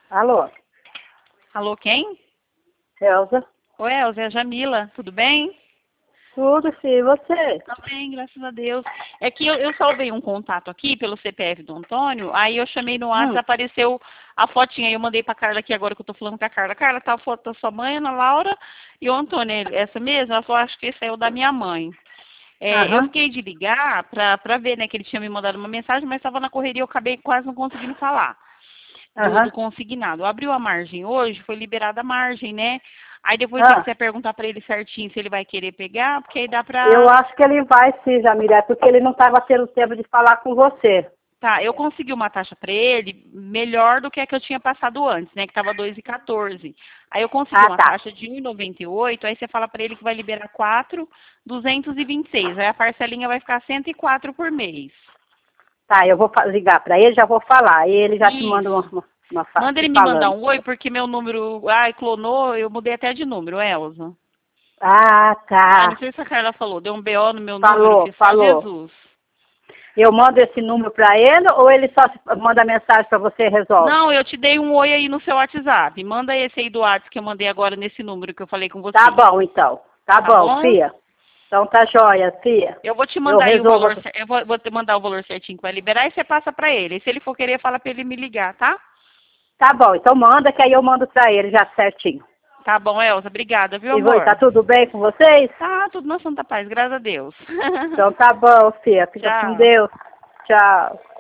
Alô, Alô, quem? Elza? Oi, Elza, é a Jamila, tudo bem? Tudo sim, e você? Tá bem, graças a Deus. É que eu salvei um contato aqui pelo CPF do Antônio, aí eu chamei no WhatsApp, apareceu a fotinha, aí eu mandei pra Carla aqui agora que eu tô falando com a Carla. Carla, tá a foto da sua mãe, Ana Laura, e o Antônio, essa mesma? Ela falou, acho que esse é o da minha mãe. Eu Aham, fiquei de ligar pra ver, né, que ele tinha me mandado uma mensagem, mas estava na correria, eu acabei quase não conseguindo falar. Do aham. consignado. Abriu a margem hoje, foi liberada a margem, né? Aí depois você Ah, quiser perguntar para ele certinho se ele vai querer pegar, porque aí dá eu pra. acho que ele vai sim, Jamila, é porque ele não estava tendo tempo de falar com você. Tá, eu consegui uma taxa para ele melhor do que a que eu tinha passado antes, né? Que tava 2,14. Aí eu consegui Ah, uma tá. taxa de 1,98, aí você fala para ele que vai liberar 4,226. Aí a parcelinha vai ficar 104 por mês. Tá, eu vou ligar para ele, já vou falar. E ele já te manda Isso. Manda te ele me mandar falando. um oi, porque meu número, ai, clonou, eu mudei até de número, Elza. Ah, Ai, não tá. sei se a Carla falou. Deu um BO no meu número Falou, que só falou. Jesus. Eu mando esse número para ele ou ele só manda mensagem para você e resolve? Não, eu te dei um oi aí no seu WhatsApp. Manda esse aí do WhatsApp que eu mandei agora nesse número que eu falei com Tá você. bom, então. Tá Tá bom, bom? Fia. Então tá joia, Fia. Eu vou te Eu mandar aí o resolvo. valor. Eu vou te mandar o valor certinho que vai liberar e você passa pra ele. E se ele for querer, fala pra ele me ligar, tá? Tá bom, então manda que aí eu mando pra ele já certinho. Tá bom, Elza. Obrigada, viu, E tá amor? tudo bem com vocês? Tá, tudo na santa paz, graças a Deus. Então tá bom, Fia. Fica com Tchau. Deus. Tchau.